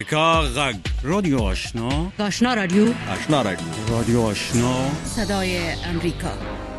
غږ رادیو آشنا رادیو رادیو آشنا صدای امریکا.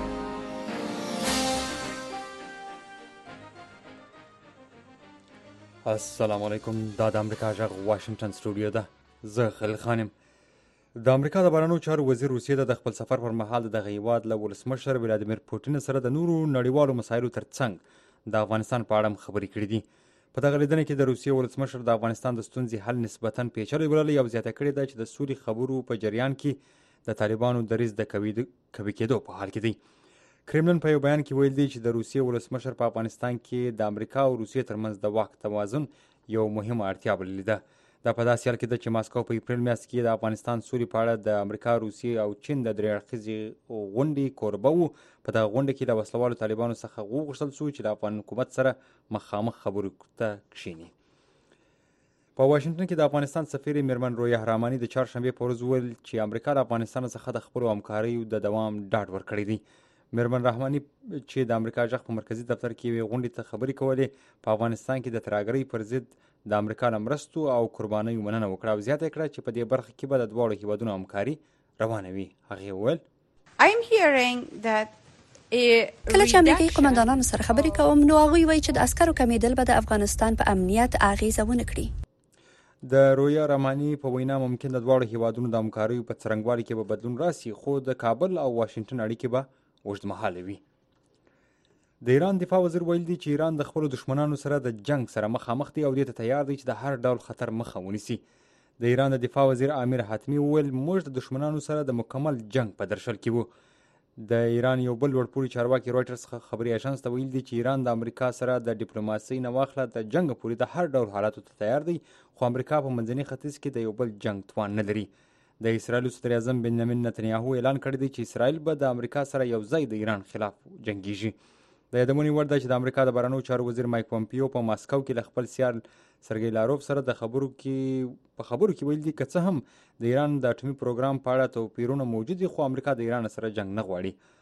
السلام علیکم. دا د امریکا غږ واشنگټن سټوډیو ده. زه خلیل خانم. د امریکا د بهرنیو چارو وزیر روسیې د خپل سفر پر مهال د دغه هیواد له ولسمشر ولادیمیر پوټین سره د نورو نړیوالو مسایلو ترڅنګ د افغانستان په اړه هم خبرې کړې دي. په دغه لیدنه کې د روسیې ولسمشر د افغانستان د ستونزې حل نسبتا پیچلی بللی او زیاته کړې ده چې د سولې خبرو په جریان کې د طالبانو دریځ د قوي کېدو په حال کې دی. کرملن په یو بیان کې ویل دی چې د روسیې ولسمشر په افغانستان کې د امریکا او روسیې ترمنځ د واک توازن یو مهمه اړتیا بللې ده. دا په داسې حال کې ده چې ماسکو په اپریل میاشت کې د افغانستان سولې په اړه د امریکا، روسیې او چین د درې اړخیزې غونډې کوربه و. په دغه غونډه کې د وسلوالو طالبانو څخه وغوښتل شو چې د افغان حکومت سره مخامخ خبرو ته کښیني. په واشنګټن کې د افغانستان سفیر میرمن رویه رحماني د چهارشنبې په ورځ وویل چې امریکا له افغانستان څخه د خپلو همکاریو د دوام ډاډ ورکړی دی. میرمن رحماني چې د امریکا غږ په مرکزي دفتر کې یوې غونډې ته خبرې کولې، په افغانستان کې د ترهګرۍ پر ضد د امریکا له مرستو او قربانیو مننه وکړه او زیاته کړه چې په دې برخه کې به د دواړو هیوادونو همکاري روانه وي. هغې وویل کله چې امریکایي قومندانانو سره خبرې کوم نو هغوی وایي چې د عسکرو کمیدل به د افغانستان په امنیت اغیزه ونه کړي. د رویه رحماني په وینا ممکن د دواړو هیوادونو د همکاریو په څرنګوالي کې به بدلون راسي، خو د کابل او واشنګټن اړیکې به اوږدمهاله وي. د ایران دفاع وزیر ویل دی چې ایران د خپلو دښمنانو سره د جنگ سره مخامخ دی او دې ته تیار دی چې د هر ډول خطر مخه ونیسي. د ایران د دفاع وزیر امیر حاتمي وویل موږ د دښمنانو سره د مکمل جنگ په درشل کې وو. د ایران یو بل لوړپوړي چارواکي رویټرز څخه خبري اژانس ته ویل دی چې ایران د امریکا سره د ډیپلوماسۍ نه واخله د جنگ پورې د هر ډول حالاتو ته تیار دی، خو امریکا په منځني ختیځ کې د یو بل جنگ توان نه لري. د اسرائیل صدر اعظم بنیامین نتنیاهو اعلان کړی دی چې اسرائیل به د امریکا سره یو ځای د ایران خلاف جنگیږي. د یادونې وړ ده چې د امریکا د بهرنیو چارو وزیر مایک پومپیو په ماسکو کې له خپل سیال سرګی لاروف سره په خبرو کې ویل دي که څه هم د ایران د اټومي پروګرام په اړه توپیرونه موجود دي، خو امریکا د ایران سره جنگ نه غواړي.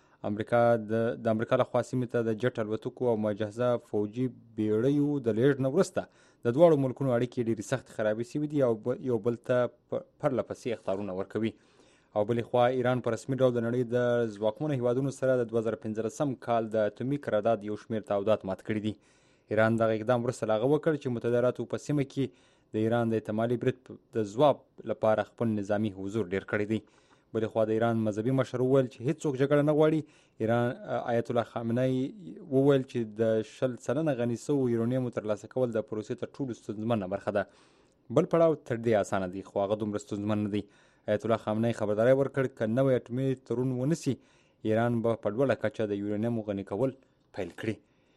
د امریکا لخوا سیمې ته د جټ الوتکو او مجهزه فوجي بیړیو د لیږد نه وروسته د دواړو ملکونو اړیکې ډېرې سخت خرابې شوي دي او یو بل ته پرله پسې اخطارونه ورکوي. او بلې خوا ایران په رسمي ډول د نړۍ د ځواکمنو هیوادونو سره د 2015 کال د اټومي قرارداد یو شمېر تعهدات مات کړي دي. ایران دغه اقدام وروسته له هغه وکړ چې متحداتو په سیمه کې د ایران د احتمالي برید د ځواب لپاره خپل نظامي حضور ډېر کړی دی. بلې خوا د ایران مذهبي مشر وویل چې هیڅوک جګړه نه غواړي. ایران آیت الله خامنه‌ای وویل چې د 10% غني شوو یورانیمو ترلاسه کول د پروسې تر ټولو ستونزمنه برخه ده. بل پړاو تر دې اسانه دی، خو هغه دومره ستونزمن نه دی. آیت الله خامنه‌ای خبرداری ورکړ که نوی اټومي تړون ونیسي، ایران به په لوړه کچه د یورانیمو غني کول پیل کړي.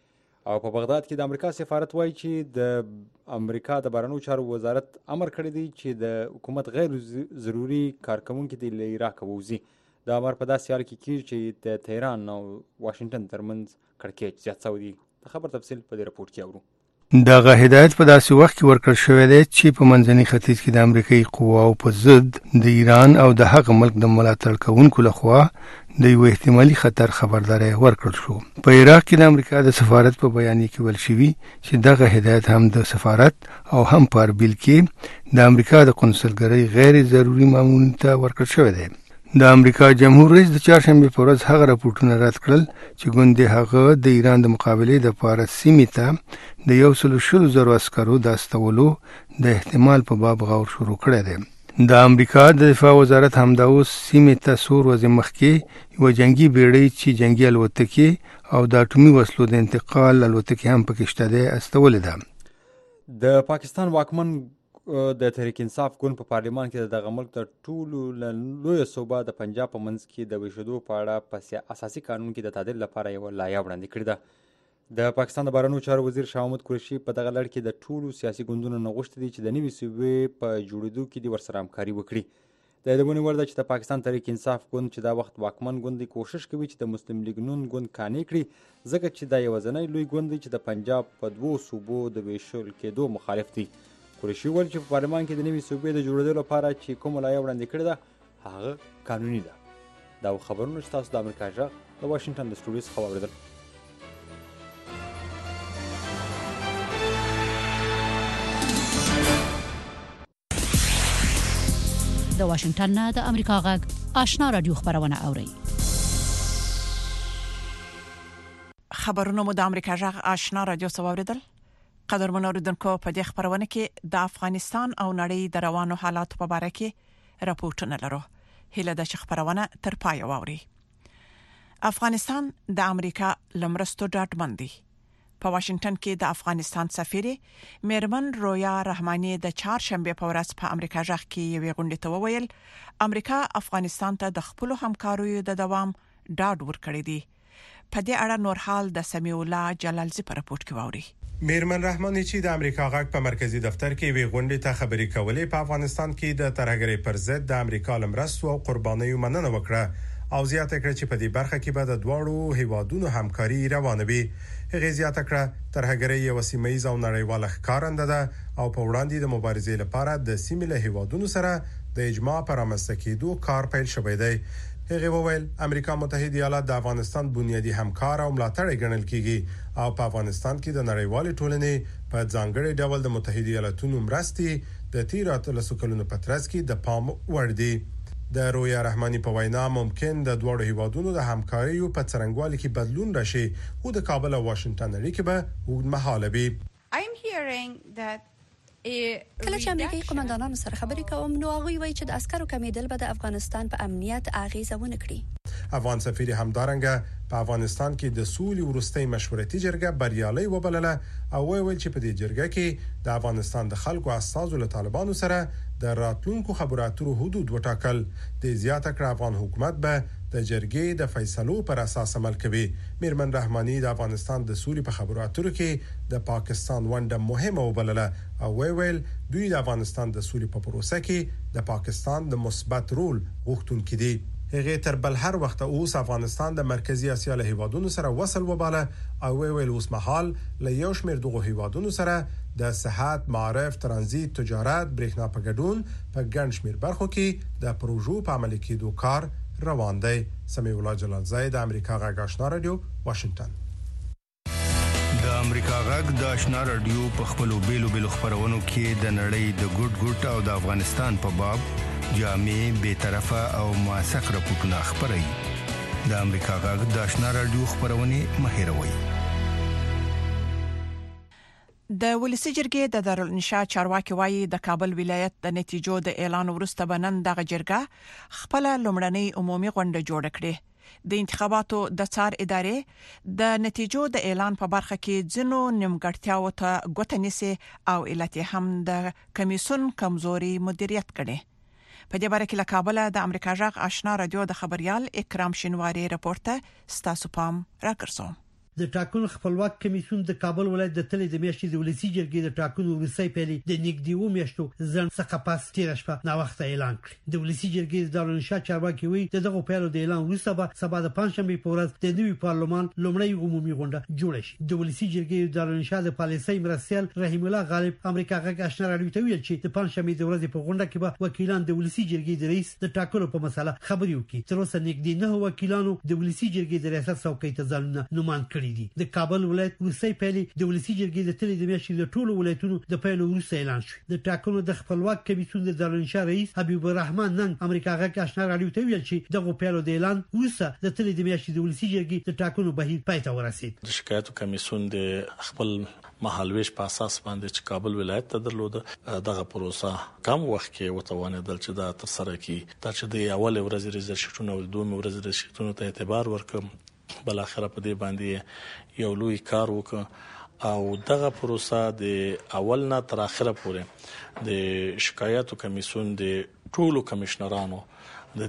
او په بغداد کې د امریکا سفارت وایي چې د امریکا د بهرنیو چارو وزارت امر کړی دی چې د حکومت غیر ضروري کارکوونکي دې له عراق ووځي. دا امر په داسې حال کې کیږي چې د تهران او واشنګټن ترمنځ کړکېچ زیات شوی دی. د خبر تفصیل په دې رپورټ کې اورو. دغه هدایت په داسې وخت کې ورکړل شوی دی چې په منځني ختیځ کې د امریکایي قواو په ضد د ایران او د هغه ملک د ملاتړ کوونکو لخوا د یو احتمالي خطر خبرداری ورکړل شو. په عراق کې د امریکا د سفارت په بیان کې ویل شوی چې دغه هدایت هم د سفارت او هم په اربیل کې د امریکا د قونسلګرۍ غیر ضروري مامورینو ته ورکړل شوی دی. د امریکا جمهور رئیس د چهارشنبې په ورځ هغه راپورټونه رد کړل چې ګوندې هغه د ایران د مقابلې دپاره سیمې ته د 120,000 عسکرو د استولو د احتمال په باب غور شروع کړی دی. د امریکا د دفاع وزارت همدا اوس سیمې ته څو ورځې مخکې یوه جنګي بیړۍ چې جنګي الوتکې او د اټومي وسلو د انتقال الوتکې هم پکې شته دی استولې ده. د پاکستان واکمن د تحریک انصاف ګوند په پارلمان کې دغه ملک تر ټولو لویه صوبه د پنجاب په منځ کې د ویشېدو په اړه په اساسي قانون کې د تعدیل لپاره یوه لایحه وړاندې کړې ده. د پاکستان د بهرنیو چارو وزیر شاه محمود قریشي په دغه لړ کې د ټولو سیاسي ګوندونو نه غوښتي دي چې د نوې صوبې په جوړېدو کې دې ورسره همکاري وکړي. د یادونې وړ ده چې د پاکستان تحریک انصاف ګوند چې دا وخت واکمن ګوند دی کوشش کوي چې د مسلم لیګ نون ګوند قانع کړي، ځکه چې دا یوازینی لوی ګوند دی چې د پنجاب په 2 صوبو د ویشل کېدو مخالف دی. قریشي وویل چې په پارلمان کې د نوې صوبې د جوړېدو لپاره چې کومه لایحه وړاندې کړې ده هغه قانوني ده. دا خبرونه چې تاسو د امریکا غږ د واشنګټن د سټوډیو څخه واورېدل. د واشنگټن نه د امریکا غږ آشنا رادیو خبرونه اوري. خبرونه مو د امریکا غږ آشنا رادیو څوریدل. قدرمن اوریدونکو په دې خبرونه کې د افغانستان او نړۍ د روانو حالات په اړه کې راپورټونه لرو. هله د خبرونه تر پای واوري. افغانستان د امریکا لمرستو ډاډمن دی. په واشنگټن کې د افغانستان سفیر میرمن رویا رحماني د چهارشنبه په ورځ په امریکا ځخ کې یوې غونډې ته وویل امریکا افغانستان ته د خپل همکاریو د دوام ډاډ ورکړی دی. په دې اړه نور حال د سمیع الله جلالزی په راپورټ کې واوري. میرمن رحماني چې د امریکا غږ په مرکزی دفتر کې وی غونډې ته خبري کولې په افغانستان کې د ترهګرۍ پر ضد د امریکا لمرستو او قربانیو مننه وکړه او زیاته کړه چې په دې برخه کې به د دوړو هیوادونو همکاري روانه وي. هغه زیاته کړه ترهګرۍ یو سیمایي او نړیواله ښکارنده ده او په وړاندې د مبارزې لپاره د سیمې له هیوادونو سره د اجماع پر رامنځته کېدو کار پیل شوی دی. هغه وویل امریکا متحده ایالات د افغانستان بنیادی همکار او ملاتړی ګڼل کیږي او په افغانستان کې د نړیوال ټولنې په ځانګړي ډول د متحده ایالاتونو مرستې د تیراتو لسکلونو په ترڅ کې د پام وړ دي. د رویا رحماني په وینا ممکن د دوه هیوادونو د همکارۍ په څرنګوالي کې بدلون راشي او د کابل او واشنگټن اړیکې به اوږدمهاله وي. کله چې امریکایي قومندانانو سره خبرې کوم نو هغه وایي چې د عسکرو کمیدل به د افغانستان په امنیت اغیزه ونه کړي. افغان سفیر همدارنګه په افغانستان کې د سولې ورستۍ مشورتي جرګه بریالي وبلله او ویل چې په دې جرګه کې د افغانستان د خلکو اساسو له طالبانو سره د راتلونکو خبرو اترو حدود وټاکل. د زیاته کړ افغان حکومت به د جرګې د فیصلو پر اساس عمل کوي. میرمن رحماني د افغانستان د سولې په خبرو اترو کې د پاکستان ونډه مهمه وبلله او ویل دوی د افغانستان د سولې په پروسه کې د پاکستان د مثبت رول غوښتونکي دي. هغه تر بل هر وخت اوس افغانستان د مرکزی اسیا له هیوادونو سره وصل وباله او ویل اوس مهال له یو شمېر دغه هیوادونو سره د صحت، معرف، ترانزیت، تجارت، برېښنا په ګډون په ګڼ شمېر برخو کې د پروژو په عملي کېدو کار روان دی. سمیع الله جلالزی د امریکا غږ آشنا رادیو واشنگټن. د امریکا غږ د آشنا رادیو په خپلو بیلو خبرونو کې د نړۍ د ګډ او د افغانستان په باب جامع، بی‌طرفه او موثق راپورټونه خبري. د امریکا غږ د آشنا رادیو خبرونه مهیروي. د ولسی جرګې د دارالانشاء چارواکي وایي د کابل ولایت د نتیجو د اعلان وروسته بنن دغه جرګه خپل لومړنۍ عمومي غونډه جوړ کړه. د انتخاباتو د څار ادارې د نتیجو د اعلان په برخه کې ځینو نیمګړتیاو ته ګوته نیسي او علت هم د کمیسون کمزوري مدیریت کړي. په دې باره کې له کابل د امریکا غږ آشنا رادیو د خبريال اکرام شینواری راپورټه ستاسو پام راکړسو. د ټاکنو خپلواک کمیسیون د کابل ولایت د تلې د میاشتې د ولسی جرګې د ټاکنو وروستۍ پیلي د نګدیو میاشتو ځن څخه پاس تیر شپه نا وخت اعلان کړ. د ولسی جرګې د دارالانشاء چارواکي وی دغه پیلو د اعلان وروسته به سبا د پنځشنبه په ورځ د نوي پارلمان لومړی عمومي غونډه جوړه شي. د ولسی جرګې د دارالانشاء د پالیسۍ مرستيال رحیم الله غالب امریکا غږ آشنا رادیو ته ویل چې د پنځشنبه د ورځې په غونډه کې به وکیلان د ولسی جرګې د رئیس د ټاکلو په مسله خبري وکړي. تر اوسه نګدي نه وکیلانو د ولسی جرګې د ریاست څوکۍ ته ځانونه نومان کړی دي. د کابل ولایت وروستۍ پیلي د ولسی جرګې د تلې د میاشتې د ټولو ولایتونو د پیلو وروسته اعلان شو. د ټاکنو د خپلواک کمیسیون د دارالانشاء رئیس حبیب الرحمن نن امریکا غږ آشنا رادیو ته ویل چې دغه پیلو د اعلان وروسته د تلې د میاشتې د ولسی جرګې د ټاکنو بهیر پای ته ورسید. د شکایتو کمیسیون د خپل مهالويش په اساس باندې چې کابل ولایت ته درلود دغه پروسه کم وخت کې وتوانیدل چې دا تر سره کی دا چې د اول ورځې ریزرشتونو او دوه ورځې ریزرشتونو ته اعتبار ورکم بل اخره په دې باندې یو لوی کار وکړ او دغه پروسه د اول نه تر اخره پورې د شکایتو کمیسیون د ټولو کمشنرانو د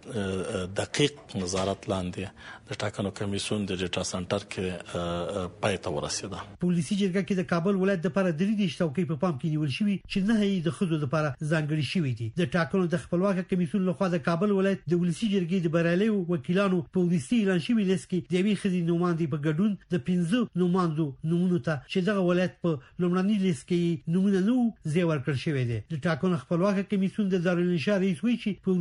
دې دقیق نظارت لاندې د ټاکنو کمیسیون د ډیټا سنټر کې پای ته ورسیده. پولیسي جرګه کې د کابل ولایت د لپاره د دې څوکۍ په پام کې نیول شوی چې نه هي د خزو لپاره ځانګړي شوی دي. د ټاکنو د خپلواک کمیسیون لخوا د کابل ولایت د ولسی جرګې د بریالي وکیلانو په ورستي اعلان شوی لیست کې د وی خزي نوماندي په ګډون د 15 نوماندو نمونه ته چې دغه ولایت په لومړني لیست کې نمونه نو زیور کړ شوی دی. د ټاکنو خپلواک کمیسیون د دارالانشاء رئیس وی چې په ورستي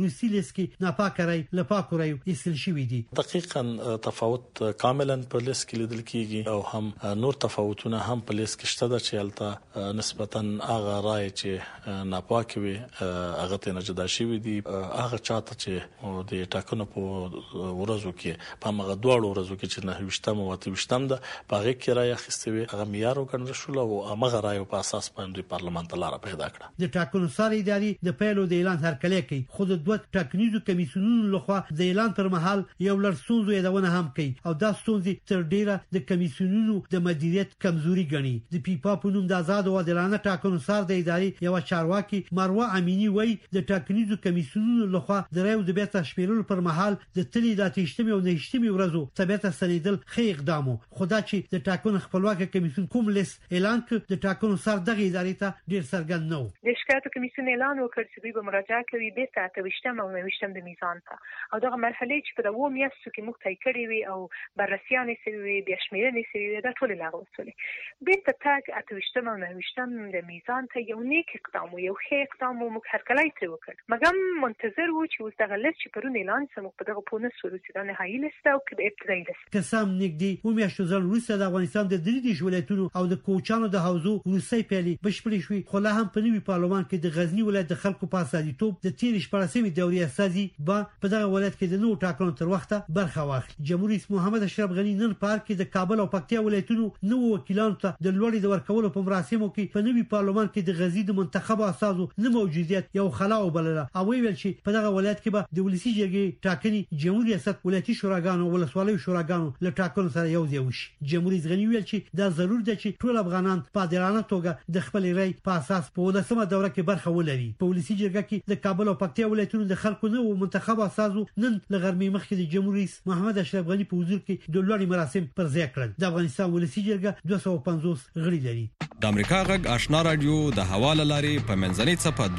لیست کې ناپاک رای لپاک رای ایستل شوی دي. دقیقاً تفاوت کاملا په لیست کې لیدل کیږي او هم نور تفاوتونه هم په لیست کې شته چې البته نسبتاً هغه رای چې ناپاک وي هغه ته نه جدا شوی دي. هغه چاته چې د ټاکنو په ورځو کې په هغه دوه ورځو کې چې 9 او 28 ده په هغه کې رای اخیستوي هغه معیار وګڼل شو او هغه رای په اساس باندې پارلمان ته لار پیدا کړه. د ټاکنو ساري ادارې د پیلو د اعلان هرکلی کوي خو د دوه ټاکنیزو کمیسیونونو لخوا د اعلان پر مهال یو لړ ستونزو یادونه هم کوي او دا ستونزې تر ډیره د کمیسیونونو د مدیریت کمزوري ګڼي. د پیپا په نوم د آزاد او عادلانه ټاکنو سار د ادارې یو چارواکي مروه امینی وایي د ټاکنیزو کمیسیونونو لخوا د رایو د بیرته شمیرلو پر مهال د تلي د 8 او 9 ورځو ثبات سنیدل خې اقدامو خدا چې د ټاکنو خپلواک کمیسیون کوم لیست اعلان کړ د ټاکنو سر دغه ادارې ته ډیر څرګند نه و. د شکایت کمیسیون اعلان وکړ چې دوی به مراجعه کوي به تاسو وشتم او نوښتم د میزان ته او دغه مرحله چې په دوه میاشتو کې موږ تای کړی وي او بررسیان سوي بیا شمیرنې سوي دا ټول لاغو وسولې به تاګ اتوشتم او نوښتم د میزان ته یو نیک اقدام یو ښه اقدام موږ هر کله تر وکړ مګم منتظر و چې اوس دغه لیست چې پرون اعلان سم په دغه پونه سوري چې د نهایي لیست او کې ابتدایي لیست قسم نګدي و میاشتو ځل روسیا د افغانستان د دریدي ولایتونو او د کوچانو د حوزو روسي پیلي بشپړې شوې خو لا هم په نوي پارلمان کې د غزنی ولایت د خلکو په اساسیتوب د تیر شپږمې دورې اساسي با په دغه ولایت کې د نو ټاکنو تر وخته برخه واخلي. جمهور رئیس محمد اشرف غنی نن پارک کې د کابل او پکتیا ولایتونو نو وکیلانو ته د لوړې د ورکولو په مراسمو کې په نوي پارلمان کې د غزنی د منتخب اساسو نه موجودیت یو خلا وبلله او ویل چې په دغه ولایت کې به د ولسی جرګې ټاکنې جمهور ریاست ولایتي شوراګانو ولسوالۍ شوراګانو له ټاکنو سره یو ځای وشي. جمهور رئیس غنی ویل چې دا ضرور ده چې ټول افغانان په عادلانه توګه د خپل رای په اساس په 19مه دوره کې برخه ولري. په ولسی جرګه کې د کابل او پکتیا ولایتونو د خلکو نه منتخب اساسو نن لغرمې مخکې د جمهور رئیس محمد اشرف غنی په حضور کې د لوړې مراسم پر ځای کړل. د افغانستان ولسی جرګه 250 غړي لري. د امریکا غږ آشنا رادیو د حواله لاري په منځنۍ صفه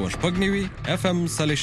12.9 FM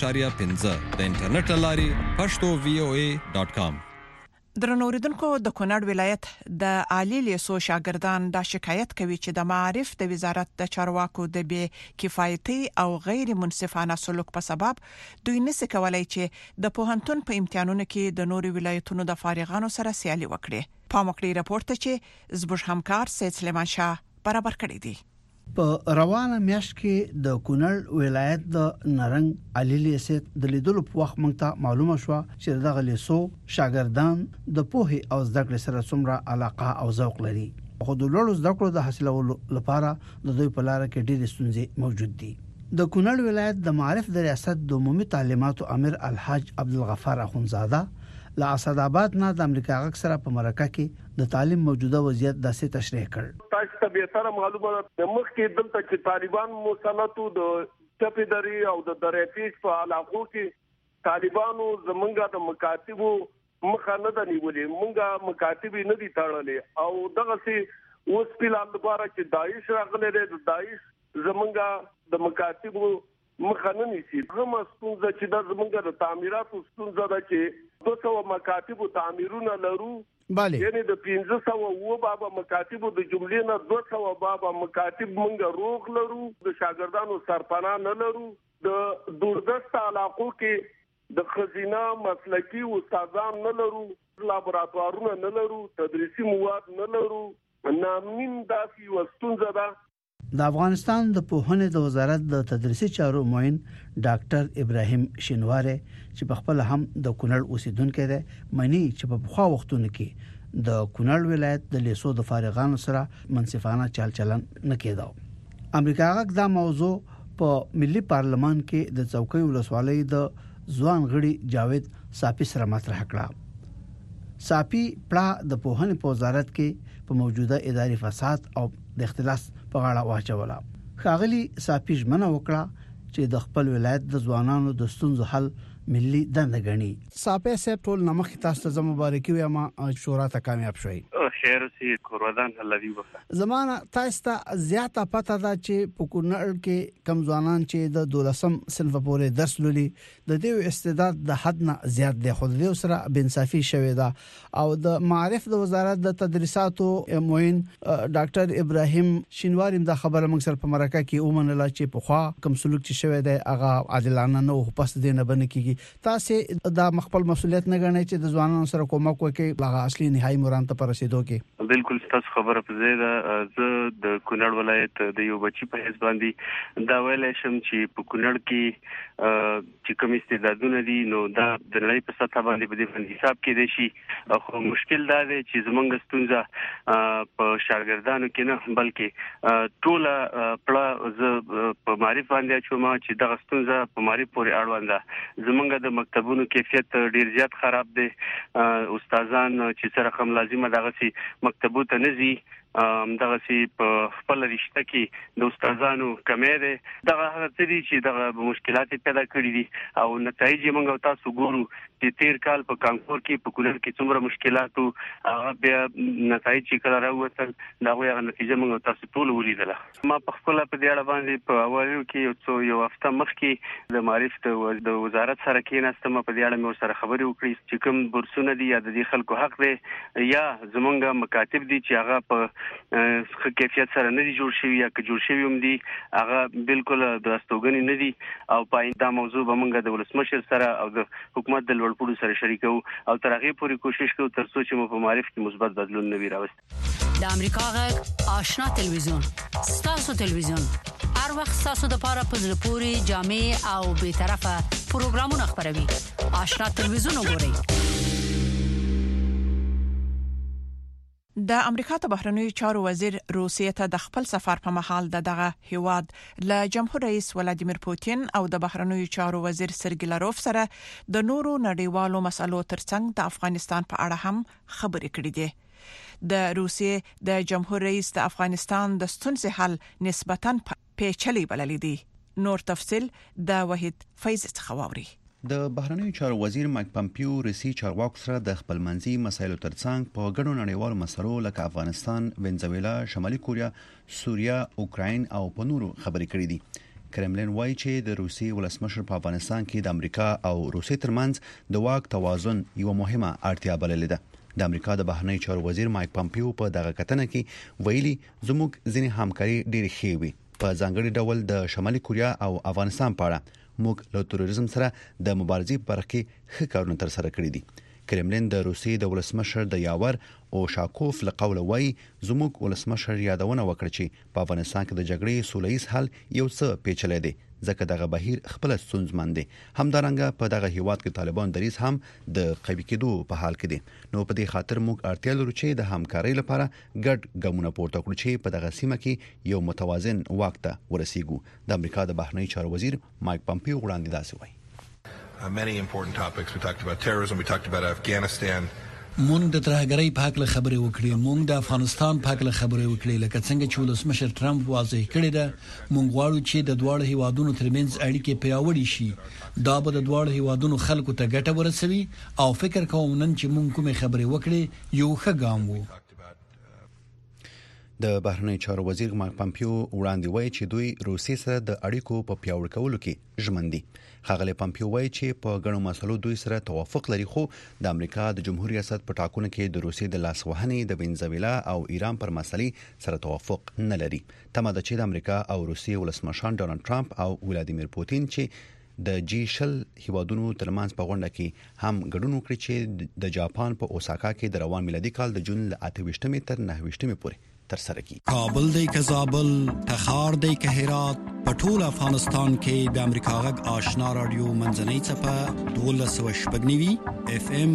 3.15 د انټرنیټ لاري pashto.voa.com. درنوریدونکو د کونړ ولایت د عالی لیسو شاګردان د شکایت کوي چې د معارف د وزارت د چارواکو د بې کفایتي او غیر منصفانه سلوک په سبب دوی نسي کولای چې د پوهنتون په امتحانونو کې د نورو ولایتونو د فارغانو سره سیالي وکړي. په مکړی راپورټ چې زبر همکار سید سلیمان شاه برابر کړی دی. په روانه میاشت کې د کونړ ولایت د نرنګ علي لیسه د لیدلو په وخت موږ ته معلومه شو چې دغه لیسو شاګردان د پوهې او زده کړې سره څومره علاقه او ذوق لري. خو د لوړو زده کړو د حاصلولو لپاره د دوی په لار کې ډېرې ستونزې موجود دي. د کونړ ولایت د معارف د ریاست د عمومي تعلیماتو امیر الحاج عبدالغفار اخونزاده له اسداباد نه د امریکا غږ سره په مرکه کې د تعلیم موجوده وضعیت داسې تشریح کړ. تاسو ته به سره معلومه ده مخکې دلته چې طالبان مسلطو د چپیدری او د درېفیش په علاقو کې طالبانو زمونږه د مکاتبو مخه نه د نیولې مونږه مکاتب نه دي تړلې او دغه سي اوس په لاره لپاره چې داعش راغلي د داعش زمونږه د مکاتبو مخه نه نیسي. هم ستونزه چې د زمونږه د تعمیراتو ستونزه ده چې 200 مکاتب تعمیرونه لرو یعنی د 1500 بابا مکاتب د جملې نه 200 بابا مکاتب مونږ روغ لرو د شاګردانو سرپناه نه لرو. د دوردست علاقو کې د خزینه مسلکی استادان نه لرو لابراتوارونه نه لرو تدریسي مواد نه لرو نامین داسي وستونزه ده. د افغانستان د پوهنې د وزارت د تدریسي چارو معین ډاکټر ابراهیم شینواره چې په خپل هم د کونړ اوسیدونکو دی معنی چې په خوا وختونو کې د کونړ ولایت د لیسو د فارغانو سره منصفانه چال چلن نه کېدو. امریکا غږ دا موضوع په ملي پارلمان کې د څوکۍ ولسوالۍ د ځوان غړي جاوید صافي سره مطرح کړه. صافي پړه د پوهنې په وزارت کې په موجوده اداري فساد او د اختلاس په غاړه واچوله. ښاغلي صافي ژمنه وکړه چې د خپل ولایت د ځوانانو د ستونزو حل ملي دنده ګڼي. صافي صاحب ټول نمخ تاسو ته مبارکي وایم شورا ته کامیاب شوي. خیر سي کوردان الله دی وکړه. زمانہ تاسو ته زیاته پته ده چې په کونړ کې کم ځوانان چې د 12م صنف پورې درس لولي د دې استعداد د حد نه زیات دی خو د دې سره بنصافي شوی ده او د معارف د وزارت د تدریساتو معین ډاکټر ابراهیم شینواری د خبره موږ سره په مرکه کې ومنله چې په خوا کم سلوک چې شوی دی هغه عادلانه نه او پس دې نه بنه کیږي کیږي تاسو دا مخبل مسولیت نه غنئ چې د ځوانانو سره کومک وکړي هغه اصلي نهایی مرام ته رسیدو کې بالکل تاسو خبره په ځای ده زه د کونړ ولایت د یو بچی په حساب باندې دا ویل شم چې په کونړ کې چې کوم استعدادونه دي نو دا د نړۍ په سطح باندې په دې باندې حساب کې دي شي خو مشکل دا دی چې زمونږ ستونزه په شاګردانو کې نه بلکې ټول پړه ز په معرفت باندې چې ما چې د ستونزه په معرفت پورې اړوند ده زمونږ د مکتبونو کیفیت ډیر زیات خراب دی استادان چې سره هم لازمه دغه سي مکتبو ته نزي دغه سي په خپل رشتہ کې د استادانو کمی ده دغه هغه څه دي چې دغه مشکلات پیدا کړې دي او نتایج موږ تاسو ګورو چې تیر کال په کانکور کې په کونړ کې څومره مشکلات او هغه بیا نتایج چې کله راووتل دا هغه نتیجه موږ تاسو ټول ولیدله ما په خپل په دې اړه باندې په اوایو کې یو هفته مخکې د معرفت د وزارت سره کېناستم په دې اړه مې سره خبرې وکړې چې کوم بورسونه دي یا د دې خلکو حق دی یا زمونږ مکاتب دي چې هغه په کیفیت سره نه دي جوړ شوی یا که جوړ شوی هم دي هغه بالکل د استوګنې نه دي او پاینده موضوع به موږ د ولسمشر سره او د حکومت د لوړپوړو سره شریکو او تر هغه پورې کوشش کوو تر څو چې مو په معرفت کې مثبت بدلون نه وي راوست د امریکا غږ آشنا تلویزیون ستاسو تلویزیون هر وخت ستاسو د پاره په زړه پوري جامع او به طرفه پروګرامونه خبروي آشنا تلویزیون وګورئ د امریکا ته بهرنیو چارو وزیر روسیې ته د خپل سفر په محل دغه هیواد له جمهور رئیس ولادیمیر پوتین او د بهرنیو چارو وزیر سرګی لاروف سره د نورو نړیوالو مسلو ترڅنګ د افغانستان په اړه هم خبرې کړې دي د روسیې د جمهور رئیس د افغانستان د ستونزې حل نسبتاً پیچلي بللې دي نور تفصيل د وحید فیض څخه واوري د بهرنیو چارو وزیر مایک پامپیو روسي چارواکو سره د خپلمنځي مسایلو ترڅنګ په ګڼو نړیوالو مسلو لکه افغانستان، وینزویلا، شمالي کوریا، سوریه، اوکراین او په نورو خبرې کړې دي. کرملین وایي چې د روسي ولسمشر په افغانستان کې د امریکا او روسي ترمنځ د واک توازن یو مهمه اړتیا بللې ده. د امریکا د بهرنیو چارو وزیر مایک پامپیو په دغه کتنه کې ویلي زموږ ځینې همکاري ډېر ښې وي په ځانګړي ډول د شمالي کوریا او افغانستان په اړه موږ له تروریزم سره د مبارزې په برخه کې ښه کارونه تر سره کړی دي. کرملین د روسي د ولسمشر د یاور او شاکوف له قوله وایي زموږ ولسمشر یادونه وکړه چې په افغانستان کې د جګړې سولهییز حل یو څه پیچلی دی ځکه دغه بهیر خپل ستونزمن دي. همدارنګه په دغه هیواد کې طالبان دریز هم د قوي کېدو په حال کې دي. نو په دې خاطر موږ اړتیا لرو چې د همکارۍ لپاره ګډ ګامونه پورته کړو چې په دغه سیمه کې یو متوازن واک ته ورسیږو. د امریکا د بهرنیو چارو وزیر مایک پامپیو وړاندې داسې وایي many important topics. We talked about terrorism, we talked about Afghanistan. مونږ د ترهګرۍ په حق له خبرې وکړې مونږ د افغانستان په حق له خبرې وکړې لکه څنګه چې ولسمشر ټرمپ واضح کړی ده مونږ غواړو چې د دواړو هیوادونو ترمنځ اړیکې پیاوړې شي دا به د دواړو هیوادونو خلکو ته ګټه ورسوي او فکر کوم نن چې مونږ کومې خبرې وکړې یو ښه ګام وو. د بهرنیو چارو وزیر مایک پامپیو وړاندې وایي چې دوی روسیې سره د اړیکو په پیاوړ کولو کې ژمن دي. ښاغلی پامپیو وایي چې په ګڼو مسلو دوی سره توافق لري خو د امریکا د جمهور ریاست په ټاکنو کې د روسیې د لاسوهنې د وینزویلا او ایران پر مسلې سره توافق نه لري. تمه ده چې د امریکا او روسیې ولسمشر ډونالد ټرمپ او ولادیمیر پوتین چې د G20 هیوادونو ترمنځ په غونډه کې هم ګډون وکړي چې د جاپان په اوساکا کې د روان میلادي کال د جون ل 28 تر 29 پورې تر سره کی. کابل دی که زابل، تخار دی که هرات، په ټول افغانستان کې د امریکا غږ آشنا رادیو منځنۍ څپه 1290 FM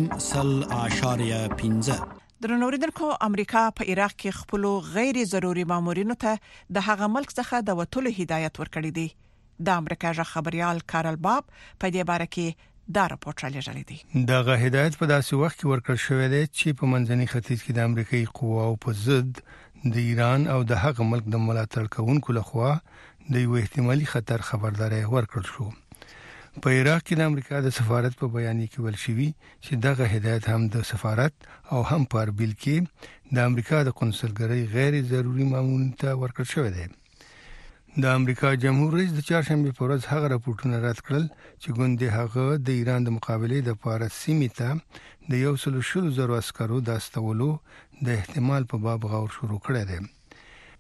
0.15. درنوریدونکو امریکا په عراق کې خپل غیر ضروري مامورینو ته د هغه ملک څخه د وټولو هدایت ورکړی دی. د امریکا ژغ خبريال کارل باب په دې باره کې دا راپورټ راغلی دی. دغه هدایت په داسې وخت کې ورکړل شوی دی چې په منځني ختیځ کې د امریکایي قواو په ضد د ایران او د هغه ملک د ملاتړ کوونکو لخوا د یو احتمالي خطر خبرداري ورکړل شو. په عراق کې د امریکا د سفارت په بیان کې ویل شوی چې دغه هدایت هم د سفارت او هم په اربیل کې د امریکا د قونسلګرۍ غیر ضروري مامورین ته ورکړل شوی دی. د امریکا جمهور رئیس د چهارشنبه په ورځ هغه راپورټونه رد کړل چې ګوندې هغه د ایران د مقابلې د پاره سیمې ته د 100,000 عسکرو د استولو د احتمال په باب غور شروع کړی دی.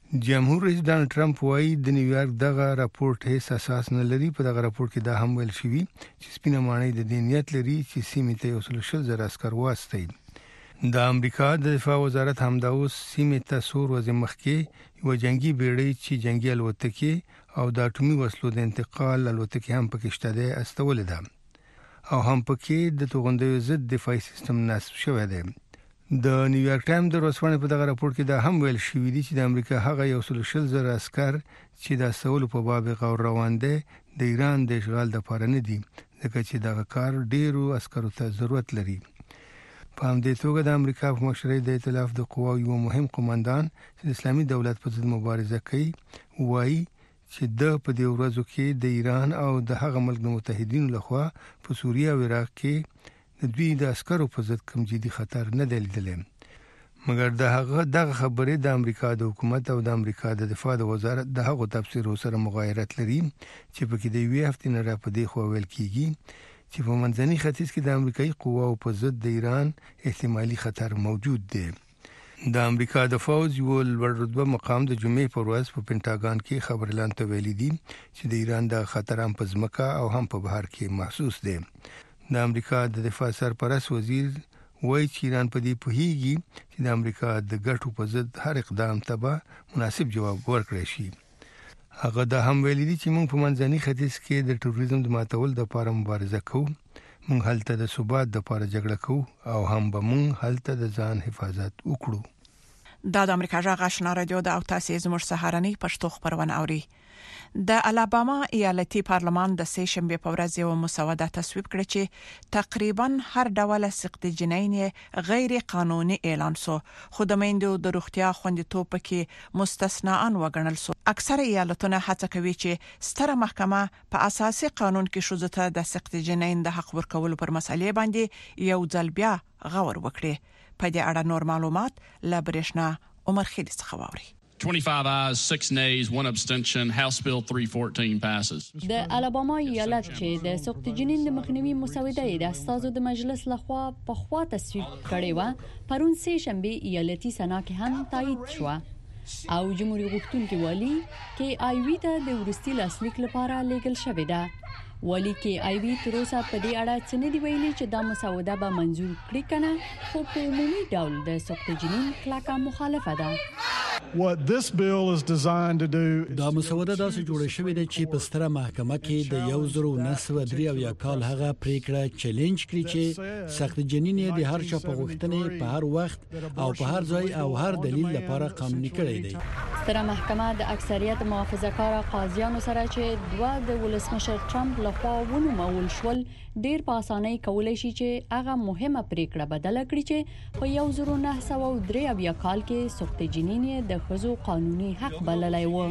جمهور رئیس ډانلډ ټرمپ وايي د نیویارک دغه راپورټ هیڅ اساس نه لري. په دغه راپورټ کې دا هم ویل شوی چې سپینه ماڼۍ د دینیت لري چې سیمې ته 100,000 عسكر واستوي. د امریکا د دفاع وزارت همدا اوس سیمې ته سور ورځې مخکې یو جنگي بیړۍ چې جنگي الوتکې او د اټومي وسلو د انتقال الوتکې هم پکې شته ده استولې ده او هم پکې د توغندیو ضد دفاعي سیستم نصب شوی دی. د نیویارک ټایم د ورځپاڼې په دغه راپورټ کې دا هم ویل شوی دی چې د امریکا هغه 100,000 عسكر چې د استولو په باب غور روان دي د ایران د اشغال لپاره نه دي ځکه چې دغه کار ډیرو عسکرو ته ضرورت لري. په همدې توګه د امریکا په مشرۍ د ائتلاف د قواو یو مهم قومندان چې د اسلامي دولت په ضد مبارزه کوي وایي چې د په دې ورځو کې د ایران او د هغه ملک د متحدینو لخوا په سوریه او عراق کې د دوی د عسکرو په ضد کوم جدي خطر نه دی لیدلی. مګر دغه خبرې د امریکا د حکومت او د امریکا د دفاع د وزارت د هغو تفسیرو سره مغایرت لري چې په کې د یوې هفتې نه را پدې خو ویل کیږي چې په منځني ختیځ کې د امریکایي قواو په ضد د ایران احتمالي خطر موجود دی. د امریکا د فوج یو لوړ رتبه مقام د جمعې پر ورځ په پینټاګان کې خبر اعلان ته ویلي دي چې د ایران د خطر هم په ځمکه او هم په بحر کې محسوس دی. د امریکا د دفاع سرپرست وزیر وایي چې ایران په دې پوهیږي چې د امریکا د ګټو په ضد هر اقدام ته به مناسب جواب ورکړي شي. هغه دا هم ویلي دي چې موږ په منځني ختیځ کې د تروریزم د ماتول لپاره مبارزه کوو. موږ هلته د ثبات لپاره جګړه کوو او هم به موږ هلته د ځان حفاظت وکړو. د امریکا جغ آشنا رادیو د او تاسو زموږ سهارنی پښتو خبرونه اوري. د الاباما ایالتي پارلمان د سه شنبه په ورځ یو مسوده تصویب کړ چې تقریبا هر ډول سخت جنین غیر قانوني اعلان شو خو د میندو د روغتیا خوندیتوب کې مستثناان وګڼل شو. اکثره ایالتونه هڅه کوي چې ستره محکمه په اساسي قانون کې شوزه ته د سخت جنین د حق ورکول پر مسلې باندې یو ځل بیا غور وکړي. په دې اړه نور معلومات لا برېښنا عمر خیلی څخه واوري. 25 ayes, 6 nays, 1 abstention. House Bill 314 passes. د الاباما ایالت چې د سخت جنین د مخنیوي مسوده د استازو د مجلس لخوا په خوا تصویب کړې و پرون سه شنبه ایالتي سنا کې هم تایید شو او جمهوریت غوښتونکي والی کې آی وی ته د ورستي لاسلیک لپاره لیږل شوې ده. ولی کې آی وی تر اوسه په دې اړه څه نه دی ویلي چې دا مسوده به منزور کړي کنه خو په عمومي ډول د سخت جنین کلکه مخالفه ده. What this bill is designed to do دا مسوده داسې جوړه شوې ده چې په ستره محکمه کې د 1993 کال هغه پریکړه چیلنج کړي چې سخت جنین د هر چا په غوښتنې په هر وخت او په هر ځای او هر دلیل لپاره قانوني کړي دي. ستره محکمه د اکثریت محافظه‌کار قاضیانو سره چې دوه د ولسمشر ټرمپ لخوا ونومول شول ډیر په اسانۍ کولای شي چې هغه مهمه پریکړه بدله کړي چې په 1993 کال کې سخت جنین د خزو قانوني حق بللای و.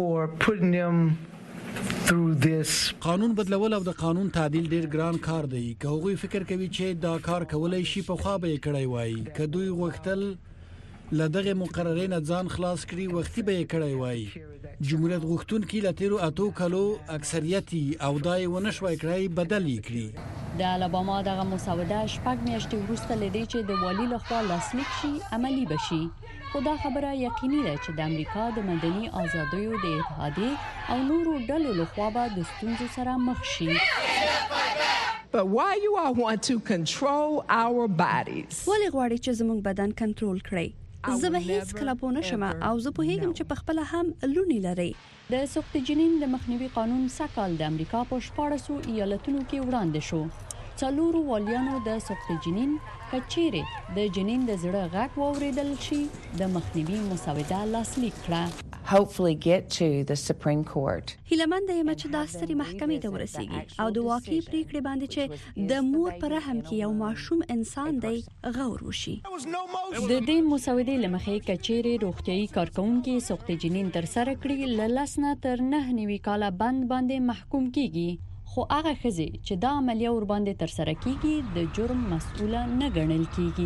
قانون بدلول او د قانون تعدیل ډیر ګران کار دی. که هغوی فکر کوي چې دا کار کولای شي په خوا به کړی وای که دوی غوښتل لدغه مقررې نه ځان خلاص کړي وختي به کړی وای. جمهوریت غوښتونکي لتیرو اتو کلو اکثریتي او دای ونشوي کړی بدل کړي. د الاباما دغه مسوده شپږ میاشتې وروسته لدی چې د والی لخوا لاسلیک شي عملی بشي. خو دا خبره یقیني ده چې د امریکا د مدني آزادیو د اتحادیې او نورو ډلو لخوا به د ستونزو سره مخ شي. But why you all want to control our bodies? ولې غواړي چې زموږ بدن کنټرول کړي؟ زه به هیڅ کله پوه نشم او زه پوهیږم چې په خپل هم لونی لري. د سخت جنین د مخنیوي قانون سکهال د امریکا په 14 ایالتونو کې وړاندې شو. څلورو والیانو د سخت جنین کچېره د جنین د زړه غږ واوریدل شي د مخنیوي مسوده لاسلیک کړه. hopefully get to the Supreme Court. هیلمند یم چې د ستري محکمې ته ورسیږي او د واقعي پریکړې باندې چې د مور پر رحم کې یو معصوم انسان دی غور وشي. د دې مسودې لمخې کچېره روغتيایي کارکونکو سخت جنین تر سره کړی لاسنه تر 9 کاله بند باندې محکوم کیږي. خو هغه خزي چې دا عملیه ور باندې تر سره کیږي د جرم مسؤله نه ګڼل کیږي.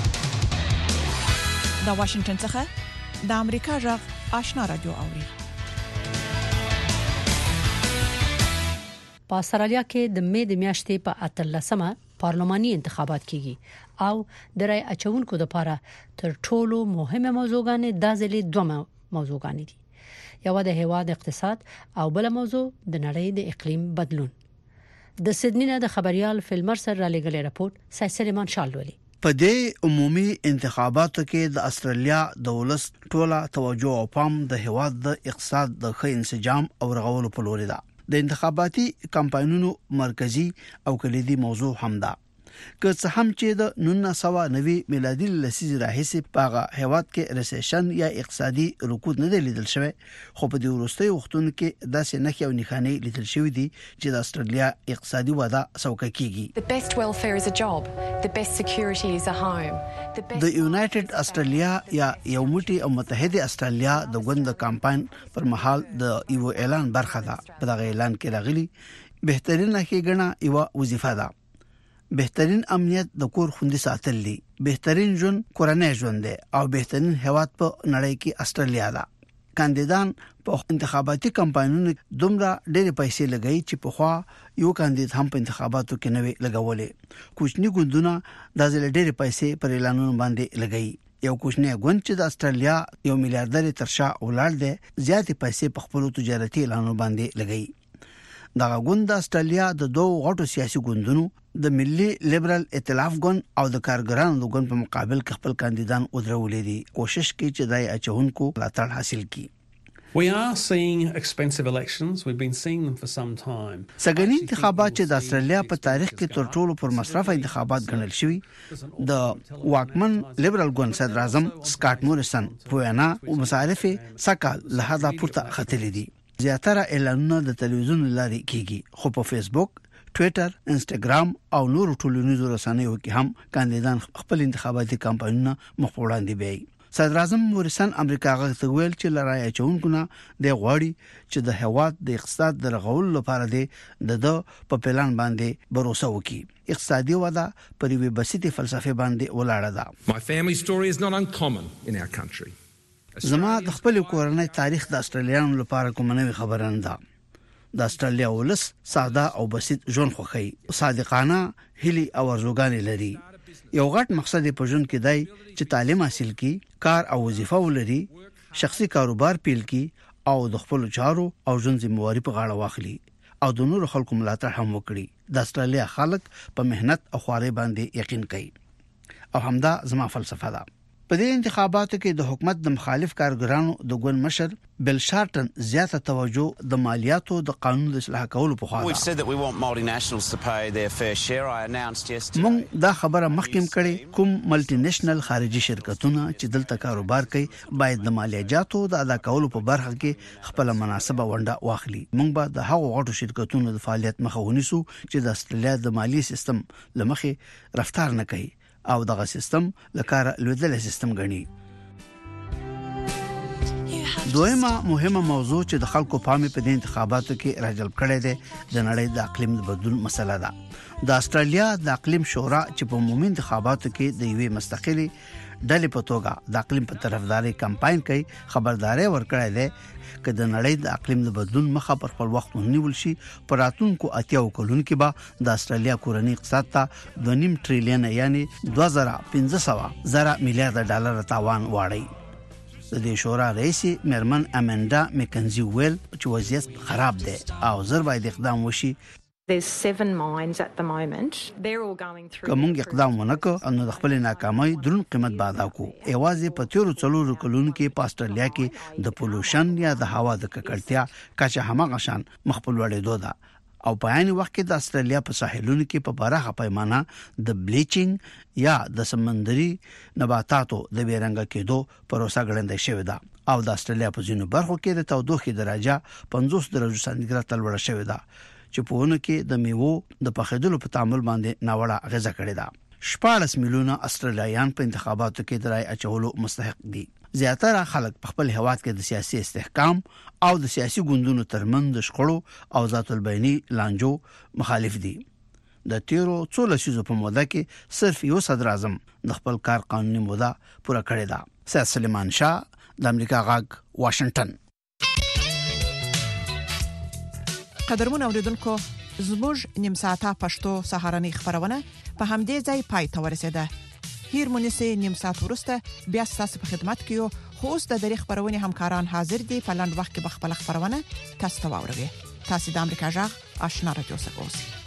د واشنگټن څخه د امریکا جغ آشنا رادیو اوري. په استرالیا کې د مې د میاشتې په 18مه پارلماني انتخابات کیږي او د رای اچونکو لپاره تر ټولو مهمه موضوعګانې د ځلې دوه موضوعګانې دي. یو د هیواد اقتصاد او بل موضوع د نړۍ د اقلیم بدلون. د سیدنی نه د خبريال فلمر سره را لګلې راپورټ سلیمان شالولي. په دې عمومي انتخاباتو کې د استرالیا د ولس ټوله توجه او پام د هیواد د اقتصاد د ښه انسجام او رغولو په لور ده. د انتخاباتي کمپاینونو مرکزی او کلیدي موضوع هم ده. که څه هم چې د 1990 میلادي لسیزې راهیسې په هیواد کې ریسیشن یا اقتصادي رکود نه لیدل شوی، خو په دې وروستي وختونو کې داسې نښې او نښانې لیدل شوې دي چې د استرالیا اقتصادي وده څوکه کیږي. The best welfare is a job, the best security is a home. د یونایټډ استرالیا یا یو موټی او متحده استرالیا د ګوند کمپاین پر مهال د یو اعلان برخه ده. په دغه اعلان کې راغلي بهترینه ښېګڼه یو وظیفه ده، بهترین امنیت د کور خوندي ساتل دي، بهترین ژوند کورنۍ ژوند دی او بهترین هیواد په نړۍ کې استرالیا ده. کاندیدان په انتخاباتي کمپاینونو دومره ډېر پیسې لګوي چې په خوا یو کاندید هم په انتخاباتو کې نوې لګولې. کوچني ګوندونه د ډېر پیسې پر اعلانونو باندې لګوي. یو کوچنی ګوند چې د استرالیا یو میلیارډر ترشا ولاړ دی زیاتې پیسې په خپل تجارتي اعلانونو باندې لګوي. دغه ګوند د استرالیا د دوه غټو سیاسي ګوندونو د ملي لیبرال ائتلاف ګوند او د کارګرانو د ګوند په مقابل کې خپل کاندیدان ودرولې دي، کوشش کوي چې دای اچونکو ملاتړ حاصل کړي. We are seeing expensive elections. We've been seeing them for some time. سږني انتخابات چې د استرالیا په تاریخ کې تر ټولو پر مصرف انتخابات ګڼل شوي د واکمن لیبرال ګوند صدر اعظم سکاټ موریسن په وینا او مصارف سکه له حدا پورته ختلې دي. زیاتره اعلانونه د تلویزیون لاري کیږي، خو په فیسبوک، ټوئیټر، انسټاګرام او نور ټولنیزو رسنیو کې هم کاندیدان خپل انتخاباتي کمپاینونه مخ په وړاندې بیاي. صدر اعظم موریسن امریکا غږ ته ویل چې لړای چونکو د غواړي چې د هیواد د اقتصاد د رغولو لپاره د په پلان باندې باور وکړي. اقتصادي وده پر یوه بسيطه فلسفه باندې ولاړه ده. My family story is not uncommon in our country. زما د خپل کورنۍ تاریخ د استرالیانو لپاره کومه نوې خبره نه ده. د استرالیا ولس ساده او بسيط ژوند خوښي، صادقانه هلي او ارزوګانې لري. یو غټ مقصد په ژوند کې دی چې تعلیم حاصل کړي، کار او وظیفه ولري، شخصي کاروبار پیل کړي او د خپل چارو او ژوند ذمہواری په غاړه واخلي او د نور خلکو ملاتړ هم وکړي. د استرالیا خلک په مهنت او خواري باندې یقین کوي او همدا زما فلسفه ده. په دې انتخاباتو کې د حکومت د مخالف کارګرانو د ګوند مشر بل شارټن زیاته توجه د مالیاتو د قانون د اصلاح کولو په خوا ده. مونږ دا خبره مخکې کړې کوم ملټي نېشنل خارجي شرکتونه چې دلته کاروبار کوي باید د مالیاتو د ادا کولو په برخه کې خپل مناسبه ونډه واخلي. مونږ به د هغو غټو شرکتونو د فعالیت مخه ونیسو چې د استرالیا د مالی سیستم لمخې رفتار نه کوي او دغه سیستم لکه لویدل سیستم غني. دویمه مهمه موضوع چې د خلکو پامه په دې انتخاباتو کې راجلب کړي ده د نړۍ د اقلیم بدلون مسله ده. د استرالیا د اقلیم شورا چې په عمومي انتخاباتو کې د یوې مستقلې ډلې په توګه د اقلیم په طرفداري کمپاین کوي خبرداري ورکړې ده چې د نړۍ د اقلیم د بدلون مخه پر خپل وخت ونیول شي. پر راتلونکو 80 کلونو کې به د استرالیا کورنۍ اقتصاد ته 2.5 ټریلیون یعنی 2500 میلیارډ ډالر تاوان واړي. د دې شورا رئیس مرمن امندا میکنزي ویل چې وضعیت خراب دی او زر باید اقدام وشي. There's 7 mines at the moment. They're all going through. کوم اقدام ونکړو نو د خپل ناکامۍ درون قیمت به ادا کو. ایوازې په 13 کلونو کې په استرالیا کې د پولوشن یا د هوا د ککړتیا کچه همغه شان مخ په لوړېدو ده او په عین وخت کې د استرالیا په ساحلونو کې په پراخه پیمانه د بلیچینګ یا د سمندري نباتاتو د بیرنګ کېدو پروسه ګړندې شوې ده او د استرالیا په ځینو برخو کې د تودوخې درجه 50 درجه سانتیګراد ته لوړه شوې ده چې په ونه کې د میوو د پخېدلو په تعامل باندې ناوړه اغیزه کړې ده. 14 میلیونه استرالیایان په انتخاباتو کې د رای اچولو مستحق دي. زیاتره خلک په خپل هیواد کې د سیاسي استحکام او د سیاسي ګوندونو ترمن د شخړو او ذات البینی لانجو مخالف دي. د 13 په موده کې صرف یو صدر اعظم د خپل کار قانوني موده پوره کړې ده. سید سلیمان شاه د امریکا غږ واشنگټن. قدرمن اوریدونکو زموږ نیم ساعته پښتو سهارنۍ خبرونه په همدې ځای پای ته ورسیده. هیر مونږه نیم ساعت ورسته بیا تاسو په خدمت کې یو خو اوس د دری خبرونه همکاران حاضر دي په لاند وخت کې خپل خبرونه تاسو ته واوروي. تاسو د امریکا جغ آشنا رادیو څخه اوسئ.